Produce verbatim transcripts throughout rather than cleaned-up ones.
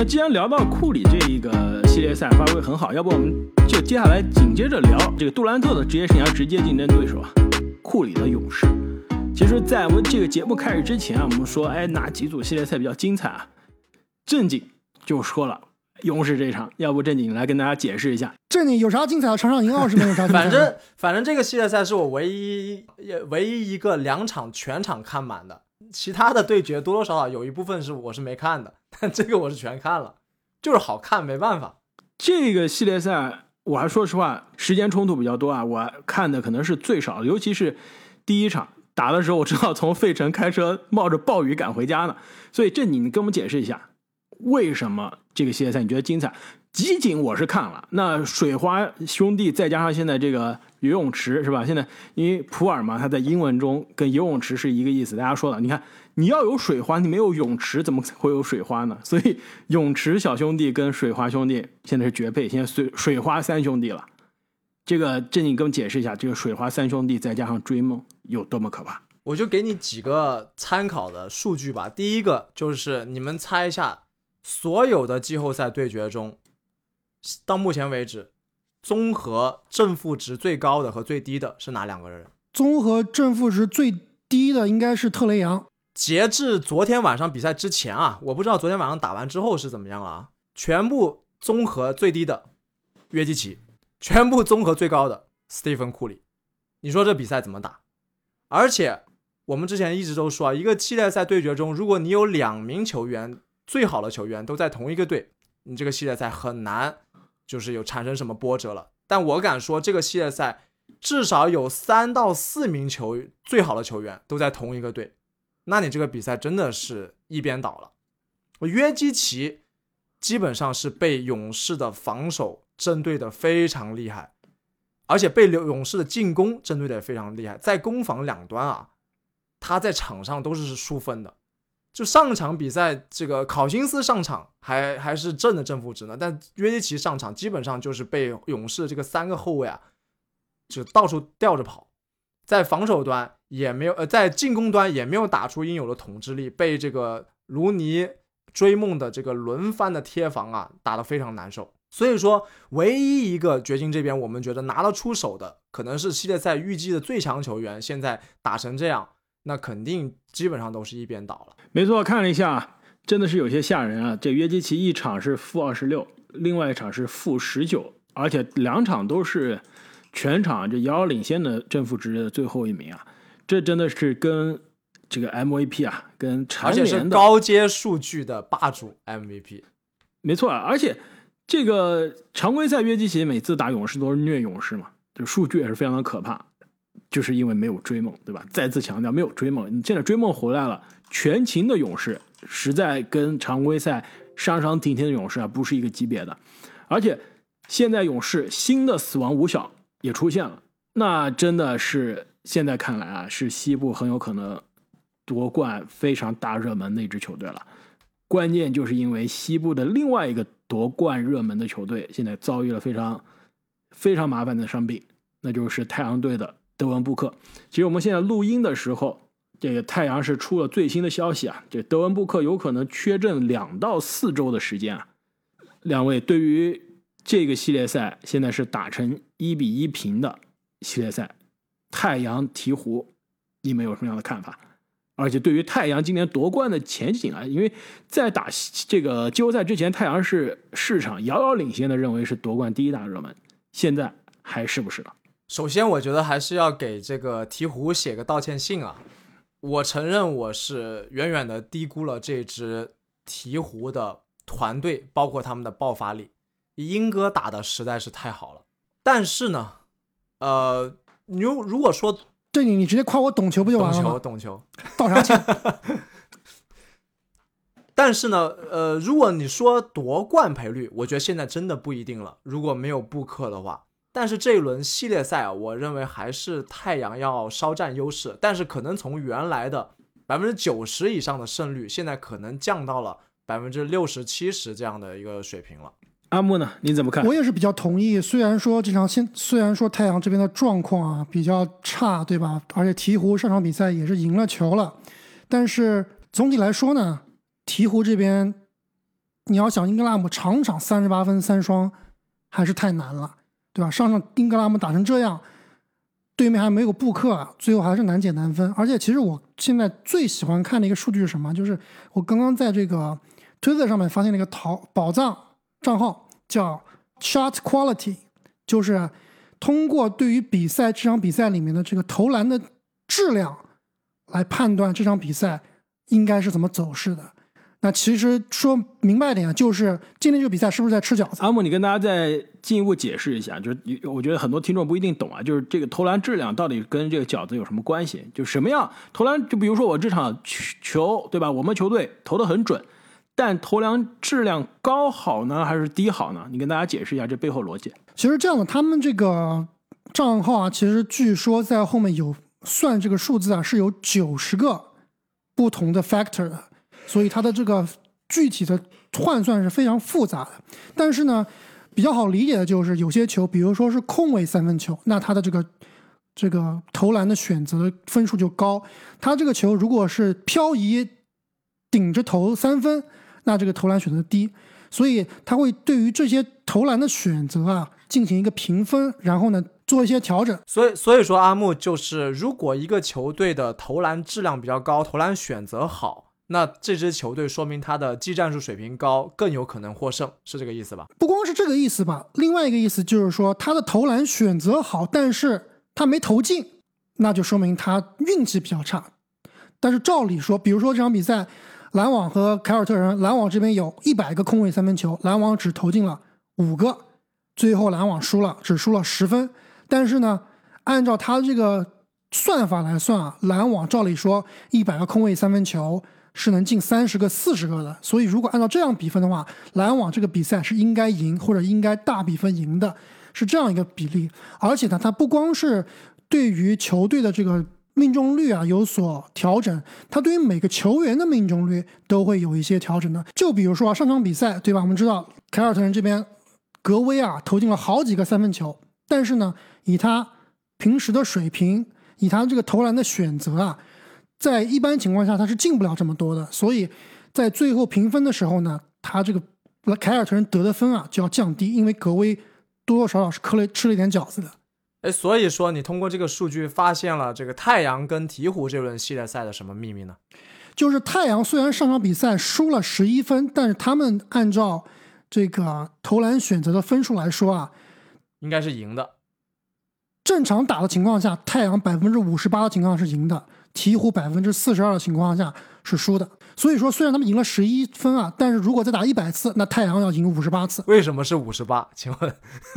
既然聊到库里这一个系列赛发挥很好，要不我们就接下来紧接着聊这个杜兰特的职业生涯直接竞争对手啊，库里的勇士。其实在我们这个节目开始之前啊，我们说哎哪几组系列赛比较精彩啊？正经就说了勇士这场，要不正经来跟大家解释一下。 正经有啥精彩的？场上赢二十分有啥精彩的？ 反正反正这个系列赛是我唯一唯一一个两场全场看满的，其他的对决多多少少有一部分是我是没看的，但这个我是全看了，就是好看，没办法。 这个系列赛我还说实话时间冲突比较多啊，我看的可能是最少的，尤其是第一场打的时候，我正好从费城开车冒着暴雨赶回家呢。所以正经你跟我们解释一下为什么这个系列赛你觉得精彩？集锦我是看了，那水花兄弟再加上现在这个游泳池是吧？现在因为普洱嘛，它在英文中跟游泳池是一个意思。大家说了，你看你要有水花，你没有泳池怎么会有水花呢？所以泳池小兄弟跟水花兄弟现在是绝配，现在水水花三兄弟了。这个正经跟我们解释一下，这个水花三兄弟再加上追梦有多么可怕？ 我就给你几个参考的数据吧。第一个就是你们猜一下，所有的季后赛对决中，到目前为止，综合正负值最高的和最低的是哪两个人？ 综合正负值最低的应该是特雷杨。 截至昨天晚上比赛之前啊，我不知道昨天晚上打完之后是怎么样了啊。全部综合最低的约基奇，全部综合最高的斯蒂芬库里。你说这比赛怎么打？而且我们之前一直都说啊，一个系列赛对决中，如果你有两名球员，最好的球员都在同一个队，你这个系列赛很难就是有产生什么波折了。但我敢说这个系列赛至少有三到四名球最好的球员都在同一个队，那你这个比赛真的是一边倒了。约基奇基本上是被勇士的防守针对的非常厉害，而且被勇士的进攻针对的也非常厉害，在攻防两端啊，他在场上都是输分的。就上场比赛，这个考辛斯上场还还是正的正负值呢，但约基奇上场基本上就是被勇士这个三个后卫啊，就到处吊着跑，在防守端也没有，呃，在进攻端也没有打出应有的统治力，被这个卢尼追梦的这个轮番的贴防啊，打得非常难受。所以说，唯一一个掘金这边我们觉得拿得出手的，可能是系列赛预计的最强球员，现在打成这样，那肯定基本上都是一边倒了。 没错，看了一下，真的是有些吓人啊！这约基奇一场是负二十六，另外一场是负十九，而且两场都是全场这遥遥领先的正负值的最后一名啊！这真的是跟这个 M V P 啊，跟蝉联的， 而且是高阶数据的霸主 M V P。 没错啊，而且这个常规赛约基奇每次打勇士都是虐勇士嘛，这数据也是非常的可怕。就是因为没有追梦，对吧？再次强调没有追梦，你现在追梦回来了，全勤的勇士实在跟常规赛杀伤挺挺的勇士啊不是一个级别的。而且现在勇士新的死亡五小也出现了，那真的是现在看来啊，是西部很有可能夺冠非常大热门的一支球队了。关键就是因为西部的另外一个夺冠热门的球队现在遭遇了非常非常麻烦的伤病，那就是太阳队的德文布克。其实我们现在录音的时候，这个太阳是出了最新的消息啊，这德文布克有可能缺阵两到四周的时间啊。两位对于这个系列赛现在是打成一比一平的系列赛，太阳鹈鹕，你们有什么样的看法？而且对于太阳今年夺冠的前景啊，因为在打这个季后赛之前，太阳是市场遥遥领先的认为是夺冠第一大热门，现在还是不是了？ 首先我觉得还是要给这个鹈鹕写个道歉信啊，我承认我是远远的低估了这支鹈鹕的团队，包括他们的爆发力，英哥打的实在是太好了。但是呢呃，你如果说对你你直接夸我懂球不就完了吗？ 懂球懂球道啥歉？ 但是呢呃，如果你说夺冠赔率，我觉得现在真的不一定了，如果没有布克的话。但是这一轮系列赛啊，我认为还是太阳要稍占优势，但是可能从原来的百分之九十以上的胜率，现在可能降到了百分之六十七十这样的一个水平了。 阿木呢？你怎么看？ 我也是比较同意。虽然说这场现虽然说太阳这边的状况啊比较差，对吧？而且鹈鹕上场比赛也是赢了球了，但是总体来说呢，鹈鹕这边你要想英格拉姆场场三十八分三双还是太难了，对吧？上场英格拉姆打成这样，对面还没有布克，最后还是难解难分。而且其实我现在最喜欢看的一个数据是什么？就是我刚刚在这个推特上面发现了一个淘宝藏账号，叫 Shot Quality， 就是通过对于比赛这场比赛里面的这个投篮的质量来判断这场比赛应该是怎么走势的。那其实说明白点，就是今天这个比赛是不是在吃饺子？ 阿木，你跟大家再进一步解释一下，就是我觉得很多听众不一定懂啊，就是这个投篮质量到底跟这个饺子有什么关系？就什么样投篮？就比如说我这场球，对吧？我们球队投得很准，但投篮质量高好呢，还是低好呢？你跟大家解释一下这背后逻辑。 其实这样的，他们这个账号啊，其实据说在后面有算这个数字啊，是有九十个不同的 factor 的。所以它的这个具体的换算是非常复杂的，但是呢，比较好理解的就是有些球，比如说是空位三分球，那它的这个这个投篮的选择分数就高。它这个球如果是漂移顶着投三分，那这个投篮选择低。所以它会对于这些投篮的选择啊进行一个评分，然后呢做一些调整。 所以所以说阿木就是，如果一个球队的投篮质量比较高，投篮选择好，那这支球队说明他的技战术水平高，更有可能获胜，是这个意思吧？ 不光是这个意思吧，另外一个意思就是说他的投篮选择好，但是他没投进，那就说明他运气比较差。但是照理说，比如说这场比赛篮网和凯尔特人，篮网这边有一百个空位三分球，篮网只投进了五个，最后篮网输了，只输了十分。但是呢，按照他这个算法来算啊，篮网照理说一百个空位三分球是能进三十个四十个的，所以如果按照这样比分的话，篮网这个比赛是应该赢或者应该大比分赢的，是这样一个比例。而且呢，它不光是对于球队的这个命中率啊有所调整，它对于每个球员的命中率都会有一些调整的。就比如说、啊、上场比赛，对吧？我们知道凯尔特人这边格威啊投进了好几个三分球，但是呢，以他平时的水平，以他这个投篮的选择啊，在一般情况下他是进不了这么多的，所以在最后评分的时候呢，他这个凯尔特人得的分啊就要降低，因为格威多多少少是吃了吃了一点饺子的。 哎，所以说你通过这个数据发现了这个太阳跟鹈鹕这轮系列赛的什么秘密呢？ 就是太阳虽然上场比赛输了十一分，但是他们按照这个投篮选择的分数来说啊， 应该是赢的。 正常打的情况下，太阳百分之五十八的情况是赢的，鹈鹕百分之四十二的情况下是输的。所以说，虽然他们赢了十一分啊，但是如果再打一百次，那太阳要赢五十八次。 为什么是五十八？请问？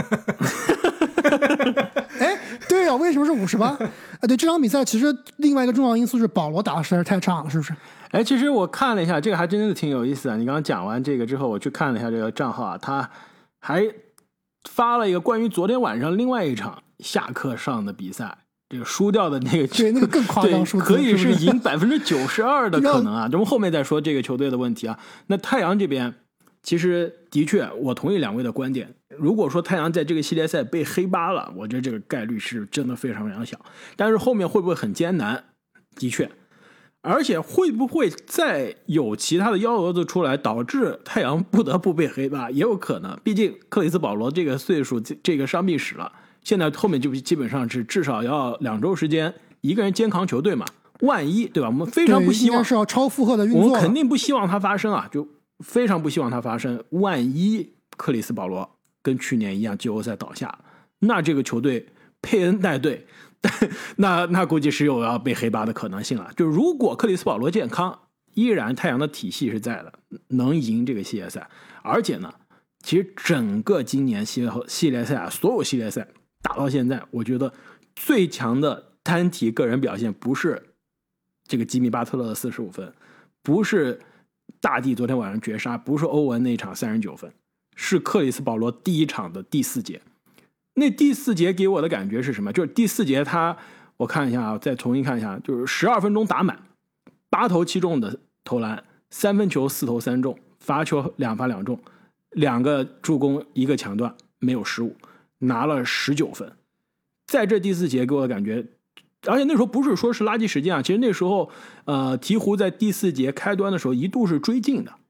哎，对啊，为什么是五十八？哎，对，这场比赛其实另外一个重要因素是保罗打的实在是太差了，是不是？ 哎，其实我看了一下，这个还真的挺有意思的。你刚刚讲完这个之后，我去看了一下这个账号啊，他还发了一个关于昨天晚上另外一场下课上的比赛，这个输掉的那个， 对，那个更夸张数字， 可以是赢百分之九十二的可能啊。咱们后面再说这个球队的问题啊。那太阳这边，其实的确，我同意两位的观点。如果说太阳在这个系列赛被黑八了，我觉得这个概率是真的非常非常小。但是后面会不会很艰难？的确。而且会不会再有其他的幺蛾子出来，导致太阳不得不被黑八，也有可能。毕竟克里斯保罗这个岁数，这个伤病史了，现在后面就基本上是至少要两周时间，一个人肩扛球队嘛。万一对吧？我们非常不希望是要超负荷的运作， 我们肯定不希望它发生啊，就非常不希望它发生。万一克里斯保罗跟去年一样季后赛倒下，那这个球队佩恩带队。那那估计是有要被黑八的可能性了。就如果克里斯保罗健康，依然太阳的体系是在的，能赢这个系列赛。而且呢，其实整个今年系系列赛啊，所有系列赛打到现在，我觉得最强的单体个人表现不是这个吉米巴特勒的四十五分，不是大帝昨天晚上绝杀，不是欧文那场三十九分，是克里斯保罗第一场的第四节。那第四节给我的感觉是什么？就是第四节他，我看一下啊，再重新看一下，就是十二分钟打满，八投七中的投篮，三分球四投三中，罚球两罚两中，两个助攻一个抢断，没有失误，拿了十九分。在这第四节给我的感觉，而且那时候不是说是垃圾时间啊，其实那时候呃鹈鹕在第四节开端的时候一度是追进的，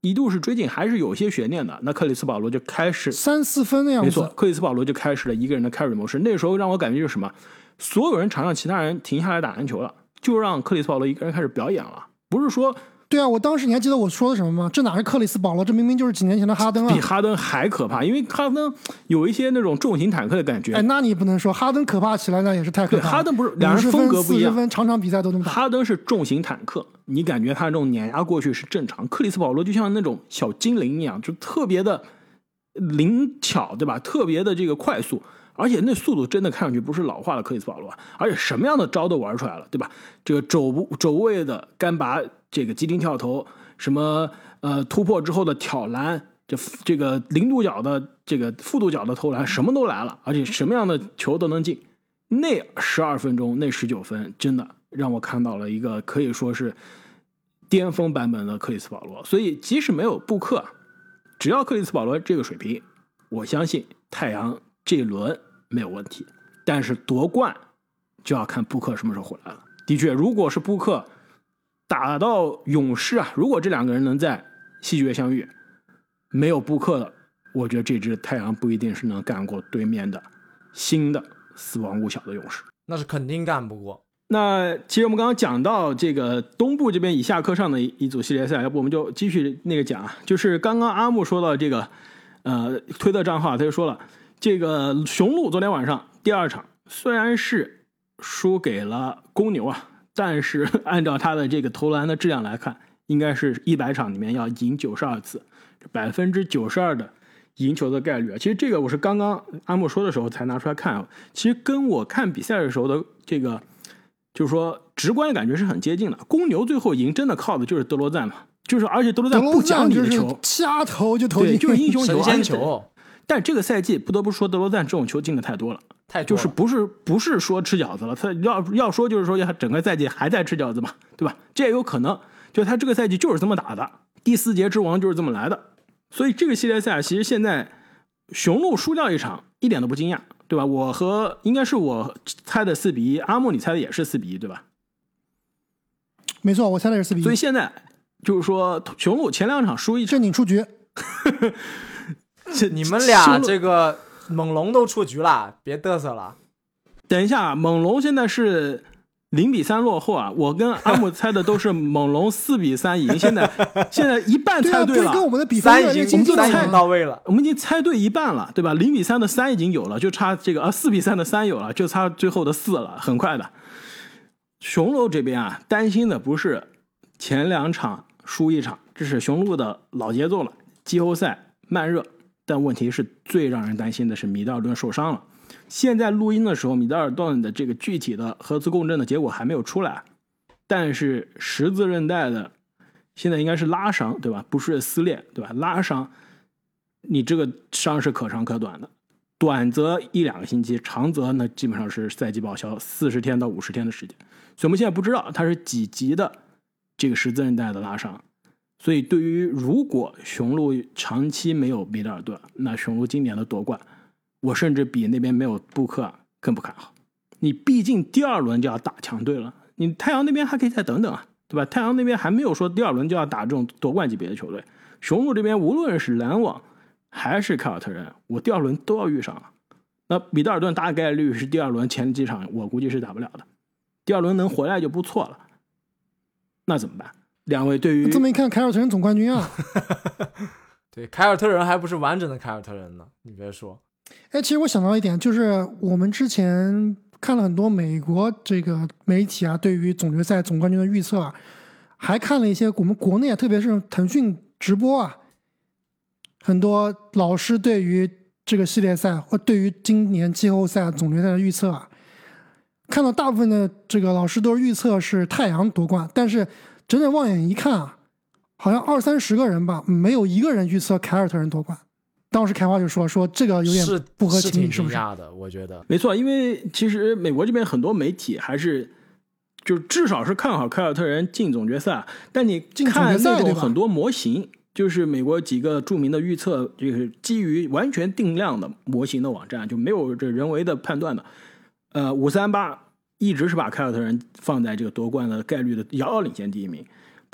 一度是追进，还是有些悬念的。那克里斯保罗就开始三四分的样子， 没错，克里斯保罗就开始了一个人的 carry 模式。那时候让我感觉就是什么，所有人场上其他人停下来打篮球了，就让克里斯保罗一个人开始表演了，不是说。 对啊，我当时你还记得我说的什么吗？这哪是克里斯保罗，这明明就是几年前的哈登啊！ 比哈登还可怕，因为哈登有一些那种重型坦克的感觉。 哎，那你不能说哈登可怕起来，那也是太可怕了。 哈登不是两人风格不一样， 四十分场场比赛都能打。 哈登是重型坦克，你感觉他这种碾压过去是正常。克里斯保罗就像那种小精灵一样，就特别的灵巧，对吧？特别的这个快速。而且那速度真的看上去不是老化的克里斯保罗，而且什么样的招都玩出来了，对吧？这个肘肘位的干拔，这个急停跳投，什么呃突破之后的挑篮，这这个零度角的这个负度角的投篮，什么都来了，而且什么样的球都能进。那十二分钟，那十九分，真的让我看到了一个可以说是巅峰版本的克里斯保罗。所以即使没有布克，只要克里斯保罗这个水平，我相信太阳这一轮没有问题，但是夺冠就要看布克什么时候回来了。的确，如果是布克打到勇士啊，如果这两个人能在西决相遇，没有布克的，我觉得这支太阳不一定是能干过对面的新的死亡五小的勇士， 那是肯定干不过。 那其实我们刚刚讲到这个东部这边以下克上的一组系列赛，要不我们就继续那个讲啊，就是刚刚阿木说到这个呃推特账号，他就说了。这个雄鹿昨天晚上第二场虽然是输给了公牛啊，但是按照他的这个投篮的质量来看，应该是一百场里面要赢九十二次，百分之九十二的赢球的概率啊。其实这个我是刚刚阿木说的时候才拿出来看啊，其实跟我看比赛的时候的这个就是说直观的感觉是很接近的。公牛最后赢真的靠的就是德罗赞嘛，就是而且德罗赞不讲理的球， 瞎投就投进， 对，就是英雄球、 神仙球。 但这个赛季不得不说，德罗赞这种球进的太多了， 太多了， 就是不是不是说吃饺子了，他要要说就是说，他整个赛季还在吃饺子嘛，对吧？这也有可能，就他这个赛季就是这么打的，第四节之王就是这么来的。所以这个系列赛其实现在雄鹿输掉一场一点都不惊讶，对吧？我和应该是我猜的四比一，阿木你猜的也是四比一，对吧？ 没错，我猜的是四比一。 所以现在就是说，雄鹿前两场输一场， 正经出局。 你们俩这个猛龙都出局了，别嘚瑟了。 等一下，猛龙现在是零比三落后啊！我跟阿姆猜的都是猛龙四比三赢，现在现在一半猜对了， 对啊、跟我们的比分三已经三已经到位了， 我们已经猜对一半了，对吧？零比三的三已经有了，就差这个啊，四比三的三有了，就差最后的四了，很快的。雄鹿这边啊，担心的不是前两场输一场，这是雄鹿的老节奏了，季后赛慢热。但问题是最让人担心的是米德尔顿受伤了。现在录音的时候，米德尔顿的这个具体的核磁共振的结果还没有出来，但是十字韧带的现在应该是拉伤，对吧？不是撕裂，对吧？拉伤，你这个伤是可长可短的，短则一两个星期，长则那基本上是赛季报销，四十天到五十天的时间。所以我们现在不知道他是几级的这个十字韧带的拉伤。所以对于如果雄鹿长期没有米德尔顿，那雄鹿今年的夺冠，我甚至比那边没有布克更不看好。你毕竟第二轮就要打强队了，你太阳那边还可以再等等啊，对吧？太阳那边还没有说第二轮就要打这种夺冠级别的球队。雄鹿这边无论是篮网还是凯尔特人，我第二轮都要遇上了。那米德尔顿大概率是第二轮前几场我估计是打不了的，第二轮能回来就不错了。那怎么办？两位对于这么一看，凯尔特人总冠军啊！ 对，凯尔特人还不是完整的凯尔特人呢，你别说。 哎，其实我想到一点，就是我们之前看了很多美国这个媒体啊，对于总决赛总冠军的预测啊，还看了一些我们国内啊，特别是腾讯直播啊，很多老师对于这个系列赛或对于今年季后赛总决赛的预测啊，看到大部分的这个老师都是预测是太阳夺冠，但是整整望眼一看啊，好像二三十个人吧，没有一个人预测凯尔特人夺冠。当时开花就说说这个有点不合情理，是不是？ 的，我觉得没错，因为其实美国这边很多媒体还是就至少是看好凯尔特人进总决赛，但你看那种很多模型，就是美国几个著名的预测，就是基于完全定量的模型的网站，就没有这人为的判断的。呃，五三八一直是把凯尔特人放在这个夺冠的概率的遥遥领先第一名。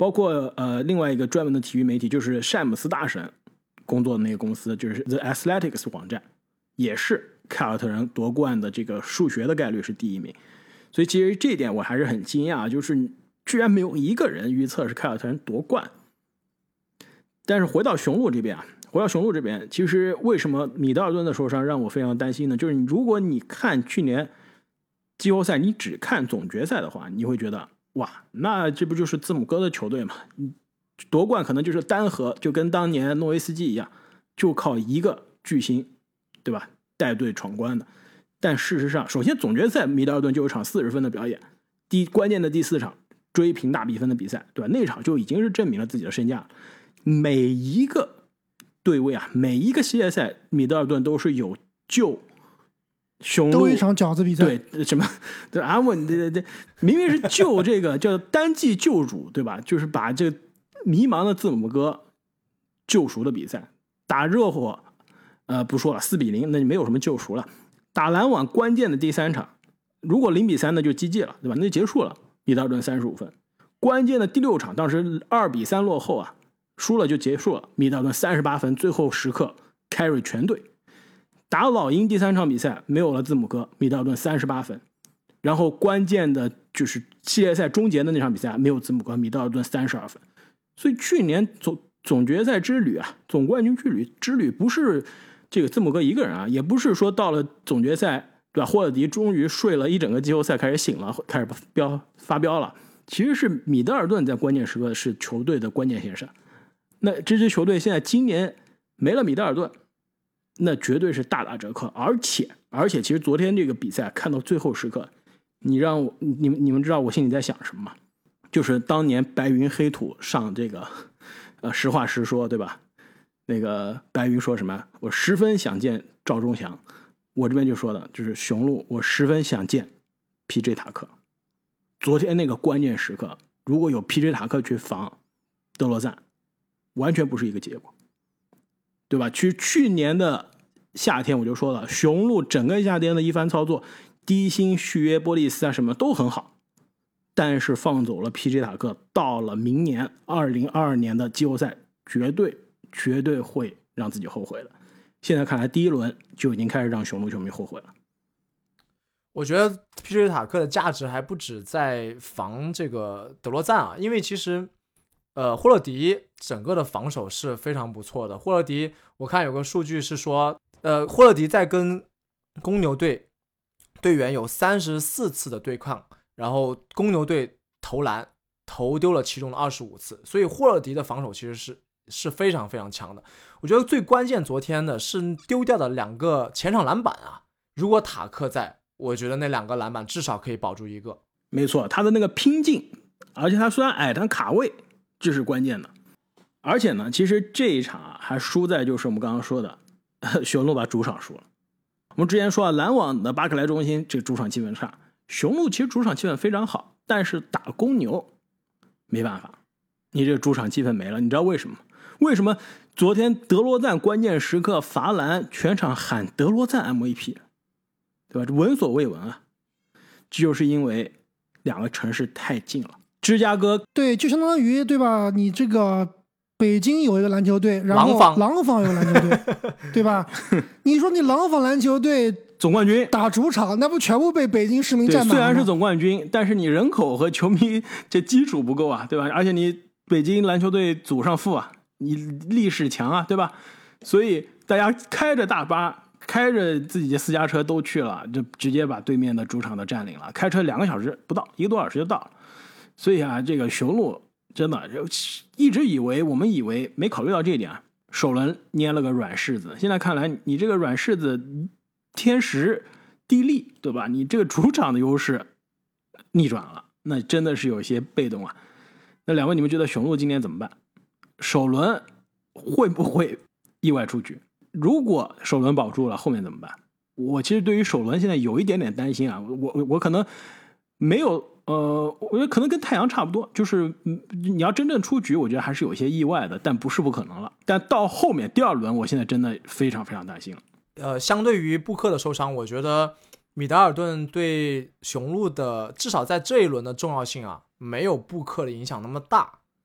包括呃另外一个专门的体育媒体，就是詹姆斯大神工作的那个公司，就是 The Athletics 网站，也是凯尔特人夺冠的这个数学的概率是第一名。所以其实这一点我还是很惊讶，就是居然没有一个人预测是凯尔特人夺冠。但是回到雄鹿这边啊，回到雄鹿这边，其实为什么米德尔顿的受伤让我非常担心呢？就是你如果你看去年季后赛，你只看总决赛的话，你会觉得哇，那这不就是字母哥的球队嘛？夺冠可能就是单核，就跟当年诺维斯基一样，就靠一个巨星，对吧？带队闯关的。但事实上，首先总决赛米德尔顿就有场四十分的表演，第关键的第四场追平大比分的比赛，对吧？那场就已经是证明了自己的身价。每一个对位啊，每一个系列赛，米德尔顿都是有救雄鹿都一场饺子比赛， 对什么？对啊，我对对，明明是救这个叫单季救主，对吧？就是把这个迷茫的字母哥救赎的比赛，打热火，呃，不说了，四比零，那就没有什么救赎了。打篮网关键的第三场，如果零比三，那就 G G 了，对吧？那就结束了。米德尔顿三十五分，关键的第六场，当时二比三落后啊。输了就结束了，米德尔顿三十八分，最后时刻 carry 全队。打老鹰第三场比赛没有了字母哥，米德尔顿三十八分，然后关键的就是系列赛终结的那场比赛没有字母哥，米德尔顿三十二分。所以去年总总决赛之旅啊，总冠军之旅之旅不是这个字母哥一个人啊，也不是说到了总决赛，对吧？霍勒迪终于睡了一整个季后赛开始醒了，开始飙发飙了。其实是米德尔顿在关键时刻是球队的关键先生。那这支球队现在今年没了米德尔顿，那绝对是大打折扣。而且，而且，其实昨天这个比赛看到最后时刻，你让我你你们知道我心里在想什么吗？就是当年白云黑土上这个，呃，实话实说，对吧？那个白云说什么？我十分想见赵忠祥，我这边就说的就是雄鹿，我十分想见 P J 塔克。昨天那个关键时刻，如果有 P J 塔克去防德罗赞，完全不是一个结果，对吧？去去年的夏天我就说了，雄鹿整个夏天的一番操作，低薪续约波利斯啊什么都很好，但是放走了 P J 塔克，到了明年二零二二年的季后赛，绝对绝对会让自己后悔的。现在看来，第一轮就已经开始让雄鹿球迷后悔了。 我觉得 P J 塔克的价值还不止在防这个德罗赞啊，因为其实。呃，霍勒迪整个的防守是非常不错的。霍勒迪，我看有个数据是说，呃，霍勒迪在跟公牛队队员有三十四次的对抗，然后公牛队投篮投丢了其中的二十五次，所以霍勒迪的防守其实是是非常非常强的。我觉得最关键昨天的是丢掉的两个前场篮板啊，如果塔克在，我觉得那两个篮板至少可以保住一个。 没错，他的那个拼劲，而且他虽然矮，但卡位。这是关键的，而且呢，其实这一场啊，还输在就是我们刚刚说的，雄鹿把主场输了。我们之前说啊，篮网的巴克莱中心这个主场气氛差，雄鹿其实主场气氛非常好，但是打公牛没办法，你这个主场气氛没了。你知道为什么？为什么昨天德罗赞关键时刻罚篮，全场喊德罗赞 M V P， 对吧？闻所未闻啊！这就是因为两个城市太近了。芝加哥对，就相当于对吧？你这个北京有一个篮球队，然后廊坊廊坊有个篮球队，对吧？你说你廊坊篮球队总冠军打主场，那不全部被北京市民占满了吗？ 虽然是总冠军，但是你人口和球迷这基础不够啊，对吧？而且你北京篮球队祖上富啊，你历史强啊，对吧？所以大家开着大巴，开着自己的私家车都去了，就直接把对面的主场都占领了，开车两个小时不到，一个多小时就到了。所以啊，这个雄鹿真的一直以为我们以为没考虑到这一点，首轮捏了个软柿子。现在看来，你这个软柿子天时地利，对吧？你这个主场的优势逆转了，那真的是有些被动啊。那两位，你们觉得雄鹿今年怎么办？首轮会不会意外出局？如果首轮保住了，后面怎么办？我其实对于首轮现在有一点点担心啊，我我我可能没有。呃，我觉得可能跟太阳差不多，就是你要真正出局，我觉得还是有一些意外的，但不是不可能了。但到后面第二轮，我现在真的非常非常担心了。 呃，相对于布克的受伤，我觉得米德尔顿对雄鹿的至少在这一轮的重要性啊，没有布克的影响那么大。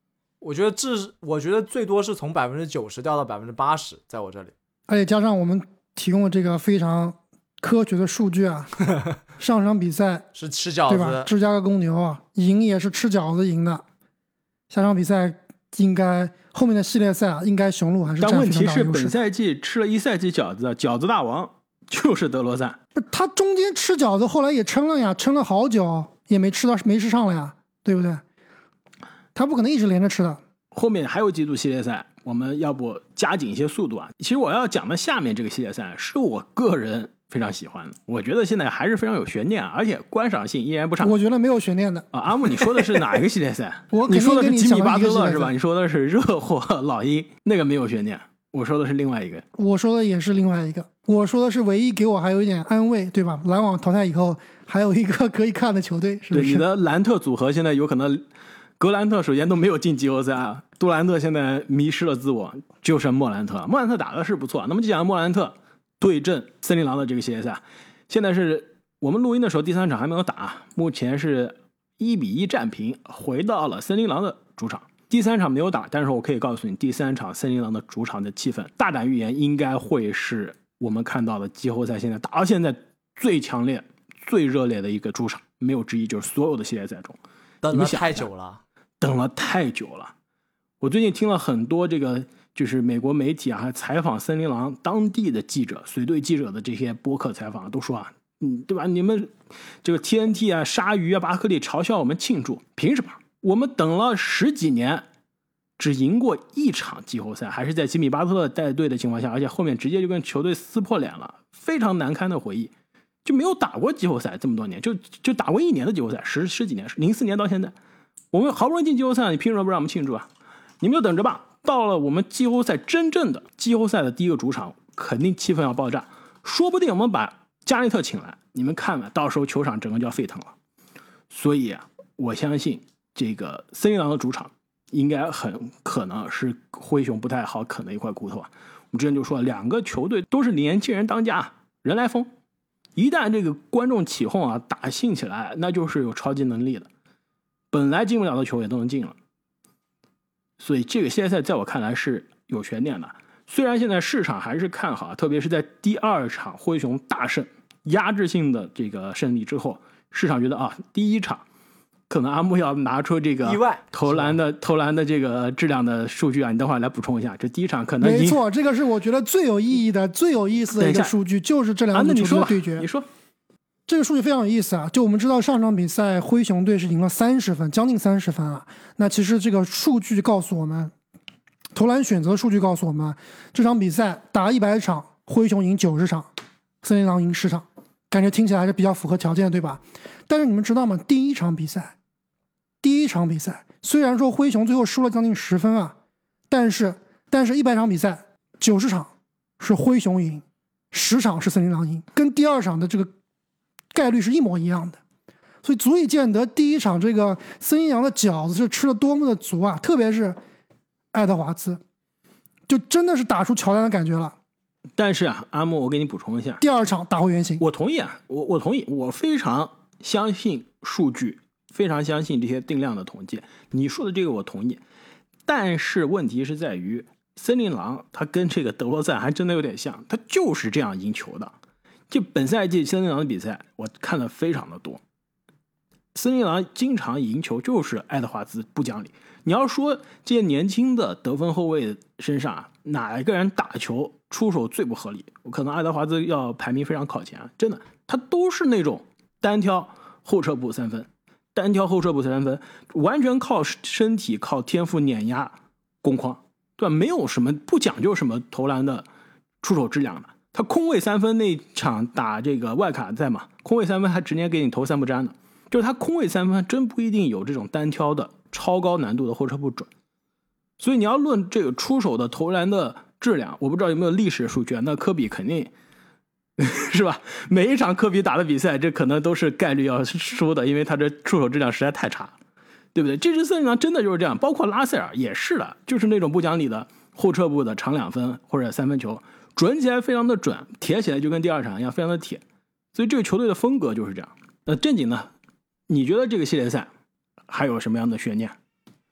我觉得至我觉得最多是从百分之九十掉到百分之八十，在我这里。 而且加上我们提供的这个非常科学的数据啊，上场比赛是吃饺对吧？ 子， 芝加哥公牛啊，赢也是吃饺子赢的。下场比赛应该后面的系列赛啊，应该雄鹿还是占但问题是非常大的优势本赛季吃了一赛季饺子，饺子大王就是德罗赞。 不是他中间吃饺子，后来也撑了呀，撑了好久也没吃到没吃上了呀，对不对？他不可能一直连着吃的。 后面还有几组系列赛，我们要不加紧一些速度啊？其实我要讲的下面这个系列赛是我个人非常喜欢的，我觉得现在还是非常有悬念，而且观赏性依然不差。 我觉得没有悬念的啊，阿木，你说的是哪一个系列赛？ 我你说的是吉米巴特肯定跟你想的一个系列赛勒是吧？你说的是热火老鹰，那个没有悬念。我说的是另外一个， 我说的也是另外一个，我说的是唯一给我还有一点安慰，对吧？篮网淘汰以后还有一个可以看的球队，是不是？ 对，你的兰特组合现在有可能，格兰特首先都没有进季后赛啊，杜兰特现在迷失了自我，就剩莫兰特。莫兰特打的是不错，那么就讲莫兰特对阵森林狼的这个系列赛，现在是我们录音的时候第三场还没有打，目前是一比一战平，回到了森林狼的主场。第三场没有打，但是我可以告诉你，第三场森林狼的主场的气氛，大胆预言应该会是我们看到的季后赛现在打到现在最强烈、最热烈的一个主场，没有之一，就是所有的系列赛中。 等了太久了， 等了太久了。我最近听了很多这个，就是美国媒体啊，还采访森林狼当地的记者、随队记者的这些播客采访，都说啊，嗯，对吧？你们这个 T N T 啊、鲨鱼啊、巴克利嘲笑我们庆祝，凭什么？我们等了十几年，只赢过一场季后赛，还是在吉米巴特勒带队的情况下，而且后面直接就跟球队撕破脸了，非常难堪的回忆，就没有打过季后赛这么多年，就就打过一年的季后赛，十十几年，零四年到现在，我们好不容易进季后赛，你凭什么不让我们庆祝啊？你们就等着吧，到了我们季后赛真正的季后赛的第一个主场，肯定气氛要爆炸，说不定我们把加内特请来，你们看吧，到时候球场整个就要沸腾了。所以啊，我相信这个森林狼的主场应该很可能是灰熊不太好啃的一块骨头啊。我们之前就说，两个球队都是年轻人当家，人来疯，一旦这个观众起哄啊，打兴起来，那就是有超级能力的，本来进不了的球也都能进了。所以这个系列赛在我看来是有悬念的，虽然现在市场还是看好，特别是在第二场灰熊大胜压制性的这个胜利之后，市场觉得啊，第一场可能阿木要拿出这个意外投篮的投篮的这个质量的数据啊，你等会儿来补充一下。这第一场可能没错，这个是我觉得最有意义的、最有意思的一个数据，就是这两支球队的对决。 你说， 这个数据非常有意思啊！就我们知道上场比赛灰熊队是赢了三十分，将近三十分啊。那其实这个数据告诉我们，投篮选择数据告诉我们，这场比赛打一百场，灰熊赢九十场，森林狼赢十场，感觉听起来还是比较符合条件，对吧？但是你们知道吗？第一场比赛。第一场比赛虽然说灰熊最后输了将近十分啊，但是但是一百场比赛九十场是灰熊赢，十场是森林狼赢，跟第二场的这个概率是一模一样的，所以足以见得第一场这个森林狼的饺子是吃了多么的足啊！特别是爱德华兹，就真的是打出乔丹的感觉了。 但是啊，阿木，我给你补充一下， 第二场打回原形。 我同意啊，我我同意，我非常相信数据。非常相信这些定量的统计，你说的这个我同意，但是问题是在于森林狼他跟这个德罗赞还真的有点像，他就是这样赢球的。就本赛季森林狼的比赛我看的非常的多，森林狼经常赢球就是爱德华兹不讲理。你要说这些年轻的得分后卫身上啊，哪一个人打球出手最不合理，我可能爱德华兹要排名非常靠前啊，真的，他都是那种单挑后撤步三分。单挑后撤步三分，完全靠身体、靠天赋碾压攻框，对吧？没有什么不讲究什么投篮的出手质量的。他空位三分那场打这个外卡赛嘛，空位三分还直接给你投三不沾的，就是他空位三分真不一定有这种单挑的超高难度的后撤步准。所以你要论这个出手的投篮的质量，我不知道有没有历史数据，那科比肯定。是吧？每一场科比打的比赛，这可能都是概率要输的，因为他这出手质量实在太差，对不对？这支森林狼真的就是这样，包括拉塞尔也是的，就是那种不讲理的后撤步的长两分或者三分球，准起来非常的准，铁起来就跟第二场一样非常的铁，所以这个球队的风格就是这样。那正经呢，你觉得这个系列赛还有什么样的悬念？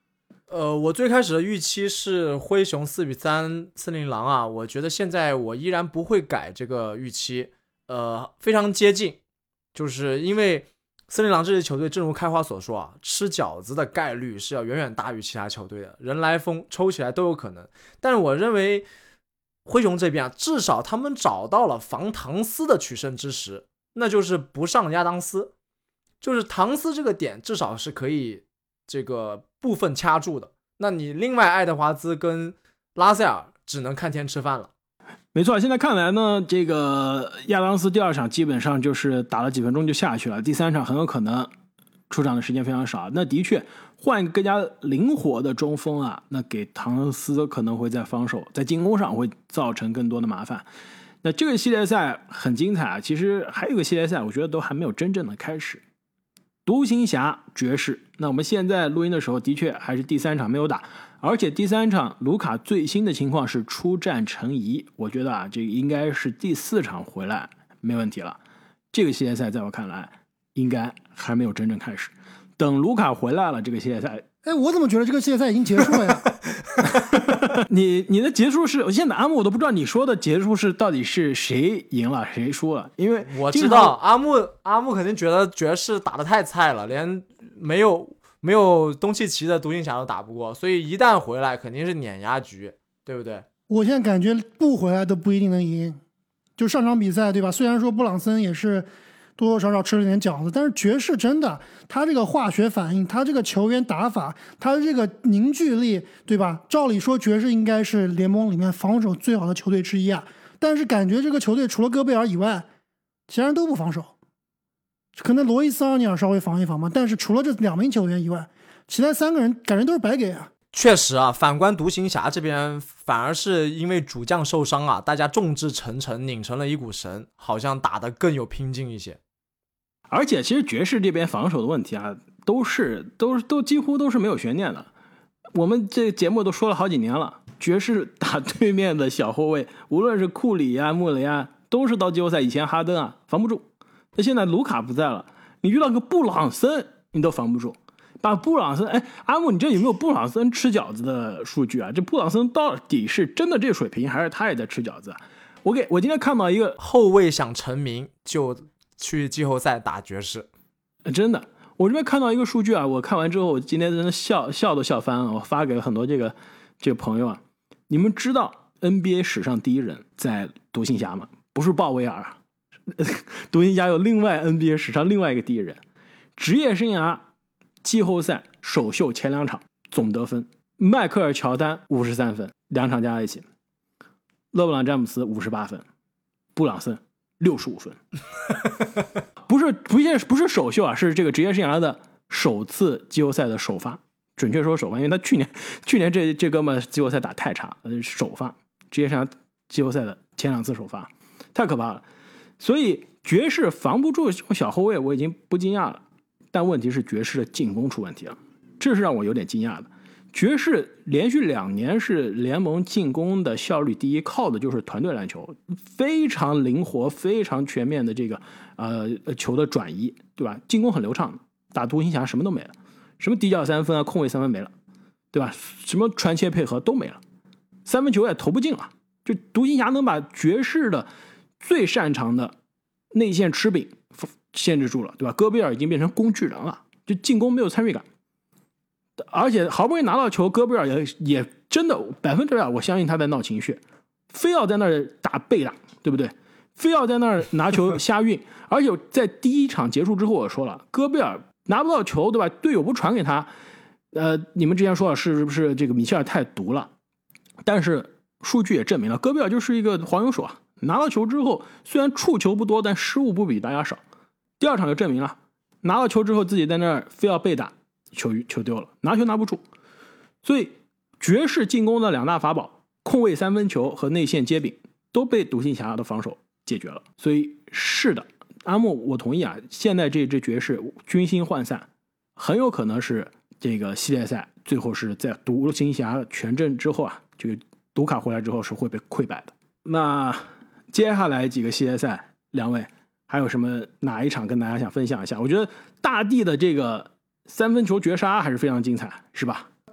呃，我最开始的预期是灰熊四比三森林狼啊，我觉得现在我依然不会改这个预期，呃，非常接近，就是因为森林狼这支球队，正如开花所说啊，吃饺子的概率是要远远大于其他球队的，人来疯抽起来都有可能。但是我认为灰熊这边啊，至少他们找到了防唐斯的取胜之时，那就是不上亚当斯，就是唐斯这个点至少是可以这个部分掐住的。那你另外爱德华兹跟拉塞尔只能看天吃饭了。 没错，现在看来呢，这个亚当斯第二场基本上就是打了几分钟就下去了，第三场很有可能出场的时间非常少。那的确换一个更加灵活的中锋啊，那给唐斯可能会在防守在进攻上会造成更多的麻烦。那这个系列赛很精彩啊，其实还有一个系列赛我觉得都还没有真正的开始，独行侠爵士。那我们现在录音的时候的确还是第三场没有打，而且第三场卢卡最新的情况是出战成疑，我觉得啊，这个应该是第四场回来没问题了。这个系列赛在我看来应该还没有真正开始，等卢卡回来了，这个系列赛， 哎，我怎么觉得这个系列赛已经结束了呀？ 你你的结束是，现在阿木我都不知道你说的结束是到底是谁赢了谁输了，因为我知道阿木阿木肯定觉得爵士打得太菜了，连没有没有东契奇的独行侠都打不过，所以一旦回来肯定是碾压局，对不对？ 我现在感觉不回来都不一定能赢。就上场比赛对吧，虽然说布朗森也是多多少少吃了点饺子，但是爵士真的他这个化学反应，他这个球员打法，他这个凝聚力对吧，照理说爵士应该是联盟里面防守最好的球队之一啊，但是感觉这个球队除了戈贝尔以外其他人都不防守，可能罗伊斯奥尼尔稍微防一防嘛，但是除了这两名球员以外，其他三个人感觉都是白给啊。 确实啊，反观独行侠这边反而是因为主将受伤啊，大家众志成城拧成了一股绳，好像打得更有拼劲一些。 而且其实爵士这边防守的问题啊，都是都都几乎都是没有悬念的。我们这节目都说了好几年了，爵士打对面的小后卫，无论是库里啊、穆雷啊，都是到季后赛以前哈登啊防不住。那现在卢卡不在了，你遇到个布朗森，你都防不住。把布朗森，哎，阿木，你这有没有布朗森吃饺子的数据啊？这布朗森到底是真的这水平，还是他也在吃饺子啊？我给我今天看到一个后卫想成名就去季后赛打爵士， 真的，我这边看到一个数据啊，我看完之后，我今天真的笑笑都笑翻了。我发给了很多这个这个朋友啊，你们知道 N B A 史上第一人在独行侠吗？不是鲍威尔啊，独行侠有另外 N B A 史上另外一个第一人，职业生涯季后赛首秀前两场总得分，迈克尔乔丹五十三分，两场加在一起，勒布朗詹姆斯五十八分，布朗森六十五分。不是不是不是首秀啊，是这个职业生涯的首次季后赛的首发，准确说首发，因为他去年去年这这哥们季后赛打太差，首发职业生涯季后赛的前两次首发，太可怕了。所以爵士防不住小后卫，我已经不惊讶了。但问题是爵士的进攻出问题了，这是让我有点惊讶的。爵士连续两年是联盟进攻的效率第一，靠的就是团队篮球，非常灵活、非常全面的这个呃球的转移，对吧？进攻很流畅。打独行侠什么都没了，什么底角三分啊、空位三分没了，对吧？什么传切配合都没了，三分球也投不进了。就独行侠能把爵士的最擅长的内线吃饼限制住了，对吧？戈贝尔已经变成工具人了，就进攻没有参与感，而且好不容易拿到球，戈贝尔也也真的百分之百，我相信他在闹情绪，非要在那儿打背打，对不对？非要在那儿拿球瞎运，而且在第一场结束之后，我说了，戈贝尔拿不到球，对吧？队友不传给他，呃，你们之前说了是不是这个米切尔太毒了？但是数据也证明了，戈贝尔就是一个黄油手啊，拿到球之后，虽然触球不多，但失误不比大家少。第二场就证明了，拿到球之后自己在那儿非要被打，球球丢了，拿球拿不住。所以爵士进攻的两大法宝，空位三分球和内线接饼，都被独行侠的防守解决了。所以是的，阿木，我同意啊，现在这支爵士军心涣散，很有可能是这个系列赛最后是在独行侠全阵之后啊，这个独卡回来之后是会被溃败的。那接下来几个系列赛，两位还有什么哪一场跟大家想分享一下？我觉得大帝的这个三分球绝杀还是非常精彩，是吧？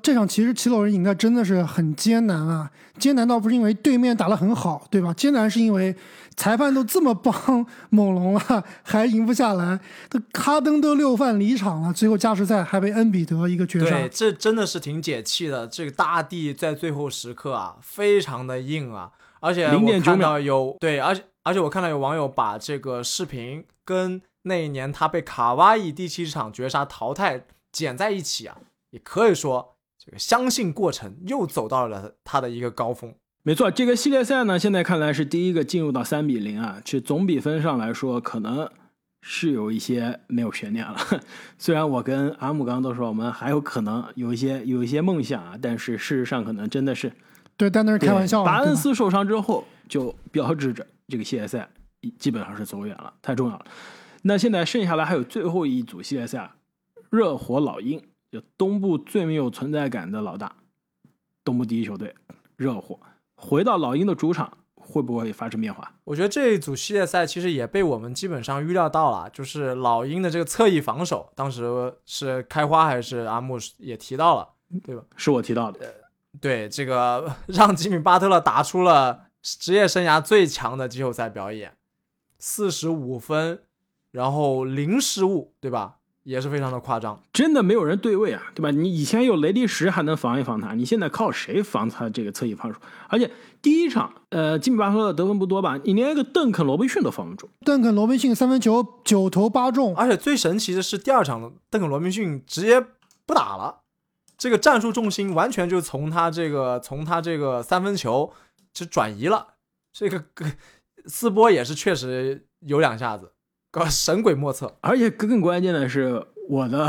这场其实齐鲁人赢的真的是很艰难啊，艰难倒不是因为对面打得很好，对吧？艰难是因为裁判都这么帮猛龙了，还赢不下来，这哈登都六犯离场了，最后加时赛还被恩比德一个绝杀。 对，这真的是挺解气的。这个大地在最后时刻啊，非常的硬啊，而且我看到有对，而且而且我看到有网友把这个视频跟那一年他被卡哇伊第七场绝杀淘汰剪在一起啊，也可以说这个相信过程又走到了他的一个高峰。 没错，这个系列赛呢，现在看来是第一个进入到三比零啊，其实总比分上来说，可能是有一些没有悬念了。虽然我跟阿木刚刚都说我们还有可能有一些有一些梦想啊，但是事实上可能真的是对，但那是开玩笑。 巴恩斯受伤之后，就标志着这个系列赛基本上是走远了，太重要了。那现在剩下来还有最后一组系列赛，热火老鹰，就东部最没有存在感的老大，东部第一球队热火回到老鹰的主场，会不会发生变化？ 我觉得这一组系列赛其实也被我们基本上预料到了，就是老鹰的这个侧翼防守，当时是开花还是阿木也提到了，对吧？ 是我提到的。 呃、对，这个让吉米巴特勒打出了职业生涯最强的季后赛表演，四十五分，然后零失误，对吧？也是非常的夸张， 真的没有人对位啊，对吧？你以前有雷迪什还能防一防他，你现在靠谁防他这个侧翼防守？而且第一场，呃，吉米巴特勒得分不多吧？你连一个邓肯罗宾逊都防不住。 邓肯罗宾逊三分球九投八中， 而且最神奇的是第二场邓肯罗宾逊直接不打了，这个战术重心完全就从他这个从他这个三分球就转移了。这个斯波也是确实有两下子。神鬼莫测， 而且更关键的是，我的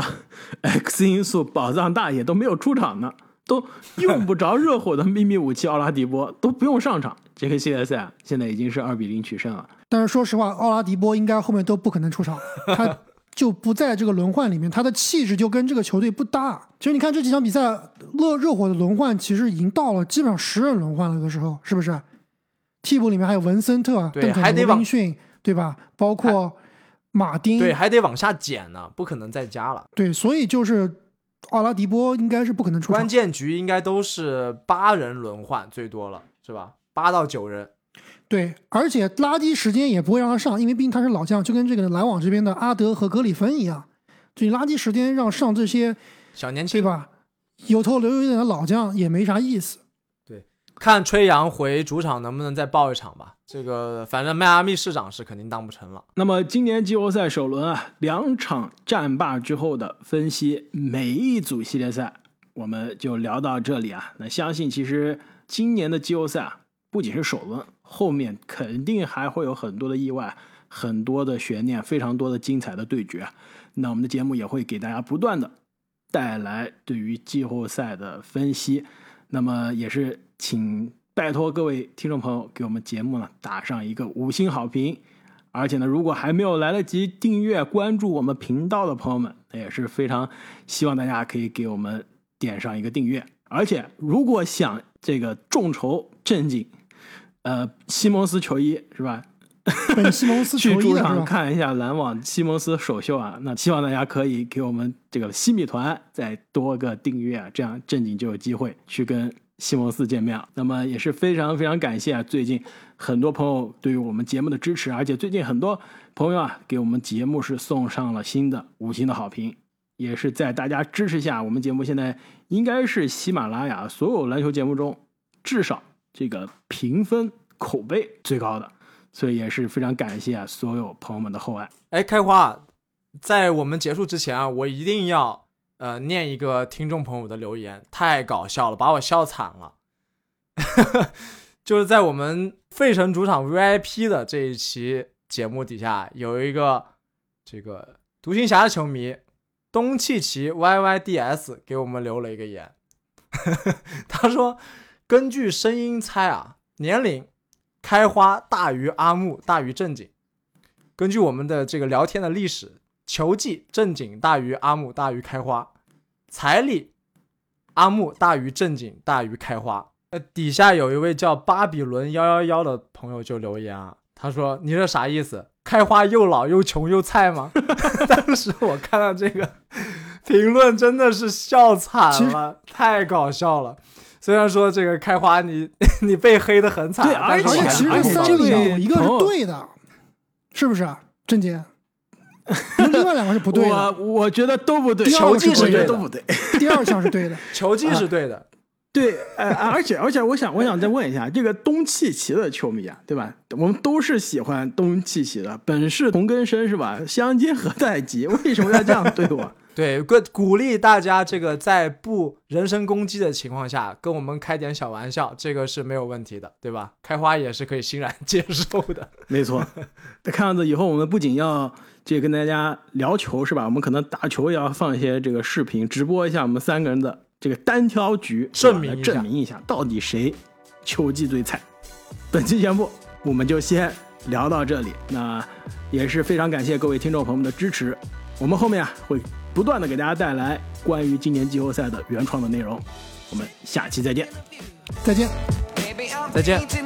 X 因素宝藏大爷都没有出场呢，都用不着热火的秘密武器奥拉迪波，都不用上场。这个系列赛现在已经是二比零取胜了。 但是说实话，奥拉迪波应该后面都不可能出场，他就不在这个轮换里面，他的气质就跟这个球队不搭。其实你看这几场比赛，热热火的轮换其实已经到了基本上十人轮换了的时候，是不是？替补里面还有文森特、邓肯罗宾逊，对吧？包括马丁， 对，还得往下减呢，不可能再加了。 对，所以就是奥拉迪波应该是不可能出场。 关键局应该都是八人轮换最多了，是吧？八到九人。 对，而且垃圾时间也不会让他上，因为毕竟他是老将，就跟这个篮网这边的阿德和格里芬一样，就垃圾时间让上这些小年轻， 对吧？有头有脸的老将也没啥意思。 看吹杨回主场能不能再爆一场吧，这个反正迈阿密市长是肯定当不成了。 那么今年季后赛首轮啊，两场战罢之后的分析每一组系列赛，我们就聊到这里啊。那相信其实今年的季后赛啊，不仅是首轮，后面肯定还会有很多的意外，很多的悬念，非常多的精彩的对决。那我们的节目也会给大家不断的带来对于季后赛的分析。那么也是请拜托各位听众朋友给我们节目呢打上一个五星好评，而且呢，如果还没有来得及订阅关注我们频道的朋友们，那也是非常希望大家可以给我们点上一个订阅。而且如果想这个众筹正经，呃，西蒙斯球衣是吧？ 本西蒙斯球衣去主场看一下篮网西蒙斯首秀啊！那希望大家可以给我们这个西米团再多个订阅啊，这样正经就有机会去跟西蒙斯见面了。那么也是非常非常感谢啊，最近很多朋友对于我们节目的支持，而且最近很多朋友啊给我们节目是送上了新的五星的好评，也是在大家支持下，我们节目现在应该是喜马拉雅所有篮球节目中至少这个评分口碑最高的。所以也是非常感谢啊所有朋友们的厚爱。 哎，开花，在我们结束之前啊，我一定要呃念一个听众朋友的留言，太搞笑了，把我笑惨了。就是在我们费城主场 V I P 的这一期节目底下，有一个这个独行侠的球迷东契奇 Y Y D S 给我们留了一个言。他说，根据声音猜啊，年龄开花大于阿木大于正经，根据我们的这个聊天的历史，球技正经大于阿木大于开花，财力阿木大于正经大于开花。呃，底下有一位叫巴比伦一一一的朋友就留言啊，他说你这啥意思？开花又老又穷又菜吗？当时我看到这个评论真的是笑惨了，太搞笑了。虽然说这个开花你你被黑的很惨， 对，而且而且其实这三个里有一个是对的，是不是啊？郑杰，另外两个是不对的。 我我觉得都不对， 球技是对的，都不对。 第二项是对的， 球技是对的。啊对，呃，而且而且，我想我想再问一下，这个东契奇的球迷啊，对吧？我们都是喜欢东契奇的，本是同根生是吧？相煎何太急，为什么要这样对我？ 对，鼓励大家这个在不人身攻击的情况下，跟我们开点小玩笑，这个是没有问题的，对吧？开花也是可以欣然接受的。 没错，看样子以后我们不仅要这个跟大家聊球是吧？我们可能打球也要放一些这个视频，直播一下我们三个人的这个单挑局， 证明一下证明一下到底谁球技最菜。本期节目我们就先聊到这里，那也是非常感谢各位听众朋友们的支持。我们后面啊会不断的给大家带来关于今年季后赛的原创的内容，我们下期再见， 再见， 再见。